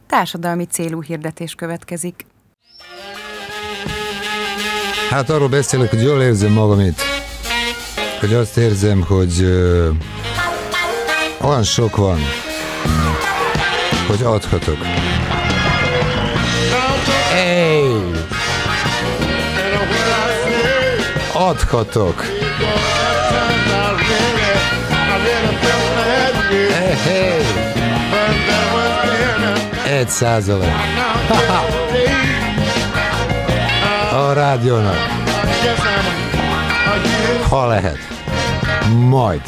Társadalmi célú hirdetés következik. Hát arról beszélek, hogy jól érzem magam itt. Hogy azt érzem, hogy olyan sok van, hogy adhatok. Hey! Adhatok. Hey! 1%. A rádiónak. Ha lehet. Majd.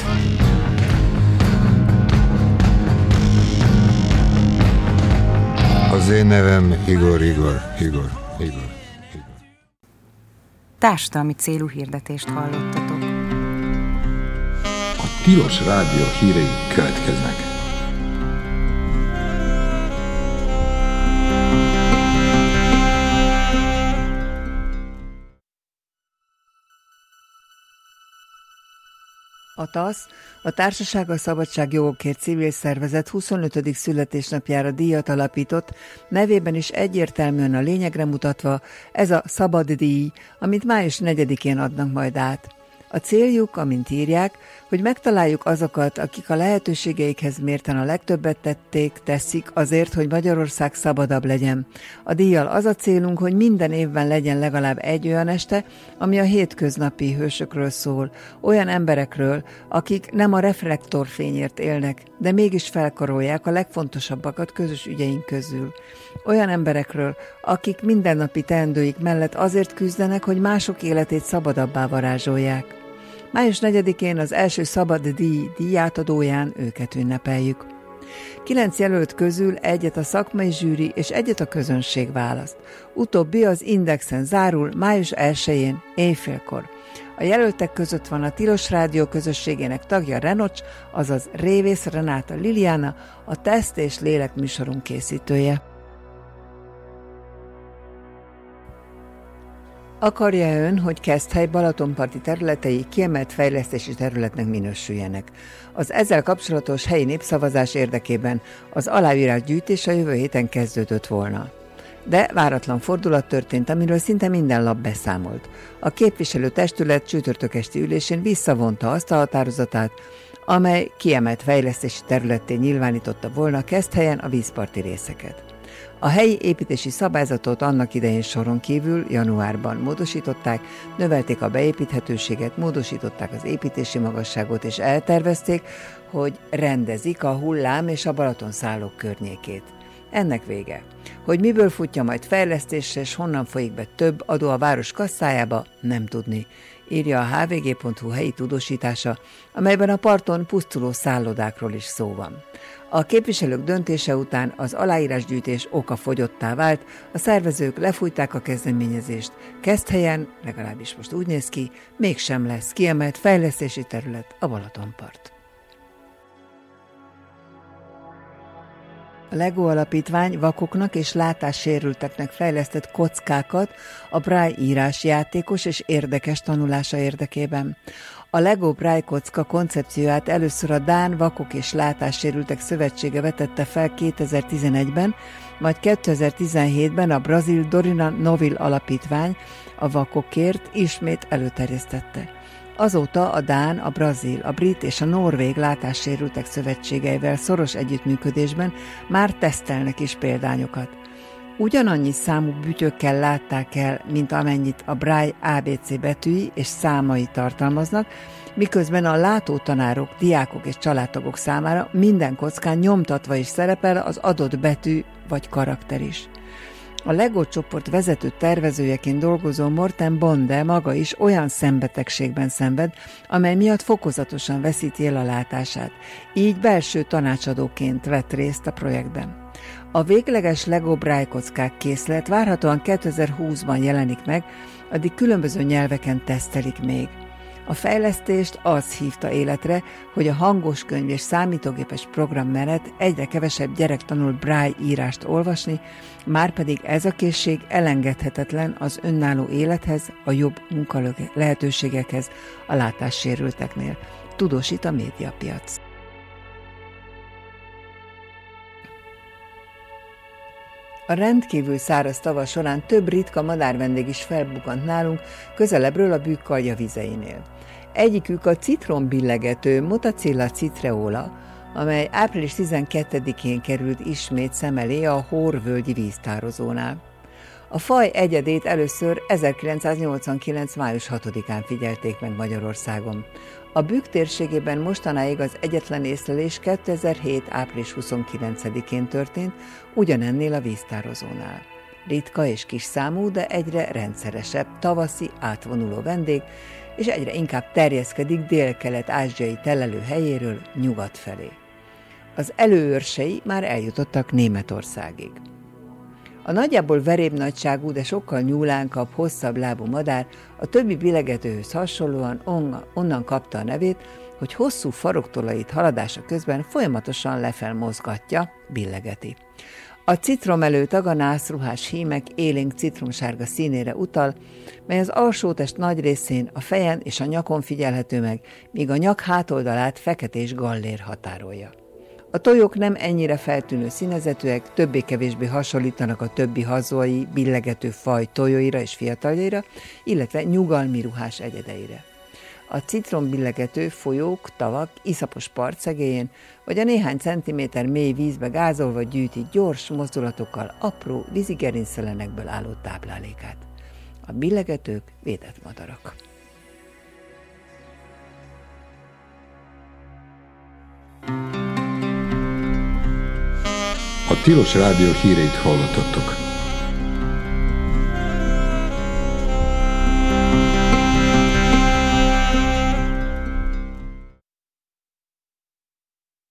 Az én nevem Igor. Társadalmi célú hirdetést hallottatok. A Tilos Rádió hírei következnek. A TASZ, a Társaság a Szabadságjogokért civil szervezet 25. születésnapjára díjat alapított, nevében is egyértelműen a lényegre mutatva, ez a Szabad díj, amit május 4-én adnak majd át. A céljuk, amint írják, hogy megtaláljuk azokat, akik a lehetőségeikhez mérten a legtöbbet teszik azért, hogy Magyarország szabadabb legyen. A díjjal az a célunk, hogy minden évben legyen legalább egy olyan este, ami a hétköznapi hősökről szól, olyan emberekről, akik nem a reflektorfényért élnek, de mégis felkarolják a legfontosabbakat közös ügyeink közül. Olyan emberekről, akik mindennapi teendőik mellett azért küzdenek, hogy mások életét szabadabbá varázsolják. Május 4-én az első Szabad díj díjátadóján őket ünnepeljük. 9 jelölt közül egyet a szakmai zsűri és egyet a közönség választ. Utóbbi az Indexen zárul május 1-én éjfélkor. A jelöltek között van a Tilos Rádió közösségének tagja Renocs, azaz Révész Renáta Liliana, a Teszt és Lélek műsorunk készítője. Akarja ön, hogy Keszthely balatonparti területei kiemelt fejlesztési területnek minősüljenek? Az ezzel kapcsolatos helyi népszavazás érdekében az aláírásgyűjtés a jövő héten kezdődött volna. De váratlan fordulat történt, amiről szinte minden lap beszámolt. A képviselőtestület csütörtök esti ülésén visszavonta azt a határozatát, amely kiemelt fejlesztési területté nyilvánította volna Keszthelyen a vízparti részeket. A helyi építési szabályzatot annak idején soron kívül januárban módosították, növelték a beépíthetőséget, módosították az építési magasságot és eltervezték, hogy rendezik a hullám és a Balatonszállók környékét. Ennek vége. Hogy miből futja majd fejlesztésre és honnan folyik be több adó a város kasszájába, nem tudni, írja a hvg.hu helyi tudósítása, amelyben a parton pusztuló szállodákról is szó van. A képviselők döntése után az aláírásgyűjtés okafogyottá vált, a szervezők lefújták a kezdeményezést. Keszthelyen, legalábbis most úgy néz ki, mégsem lesz kiemelt fejlesztési terület a Balatonpart. A LEGO Alapítvány vakoknak és látássérülteknek fejlesztett kockákat a Braille írás játékos és érdekes tanulása érdekében. A LEGO Braille kocka koncepcióját először a Dán Vakok és Látássérültek Szövetsége vetette fel 2011-ben, majd 2017-ben a brazil Dorina Novil Alapítvány a vakokért ismét előterjesztette. Azóta a dán, a brazil, a brit és a norvég látássérültek szövetségeivel szoros együttműködésben már tesztelnek is példányokat. Ugyanannyi számú bütyökkel látták el, mint amennyit a Braille ABC betűi és számai tartalmaznak, miközben a látótanárok, diákok és családtagok számára minden kockán nyomtatva is szerepel az adott betű vagy karakter is. A LEGO csoport vezető tervezőjeként dolgozó Morten Bonde maga is olyan szembetegségben szenved, amely miatt fokozatosan veszíti el a látását. Így belső tanácsadóként vett részt a projektben. A végleges LEGO Braille kockák készlet várhatóan 2020-ban jelenik meg, addig különböző nyelveken tesztelik még. A fejlesztést az hívta életre, hogy a hangoskönyv és számítógépes program mellett egyre kevesebb gyerek tanul Braille írást olvasni, márpedig ez a készség elengedhetetlen az önálló élethez, a jobb munka lehetőségekhez a látássérülteknél, tudósít a Médiapiac. A rendkívül száraz tavasz során több ritka madárvendég is felbukkant nálunk, közelebbről a Bükk-Alja vizeinél. Egyikük a citrombillegető Motacilla citreola, amely április 12-én került ismét szem elé a Hór-völgyi víztározónál. A faj egyedét először 1989. május 6-án figyelték meg Magyarországon. A Bükk térségében mostanáig az egyetlen észlelés 2007. április 29-én történt, ugyanennél a víztározónál. Ritka és kis számú, de egyre rendszeresebb tavaszi átvonuló vendég, és egyre inkább terjeszkedik dél-kelet-ázsiai telelőhelyéről nyugat felé. Az előőrsei már eljutottak Németországig. A nagyjából verébnagyságú, de sokkal nyúlánkabb, hosszabb lábú madár a többi billegetőhöz hasonlóan onnan kapta a nevét, hogy hosszú faroktollait haladása közben folyamatosan lefelmozgatja, billegeti. A citromelőtag a nászruhás hímek élénk citromsárga színére utal, mely az alsótest nagy részén, a fejen és a nyakon figyelhető meg, míg a nyak hátoldalát feketés gallér határolja. A tojók nem ennyire feltűnő színezetűek, többé-kevésbé hasonlítanak a többi hazai billegető faj tojóira és fiataljaira, illetve nyugalmi ruhás egyedeire. A citrombillegető folyók, tavak, iszapos partszegélyén, vagy a néhány centiméter mély vízbe gázolva gyűjti gyors mozdulatokkal apró vízigerinctelenekből álló táplálékát. A billegetők védett madarak. A Tilos Rádió híreit hallottatok.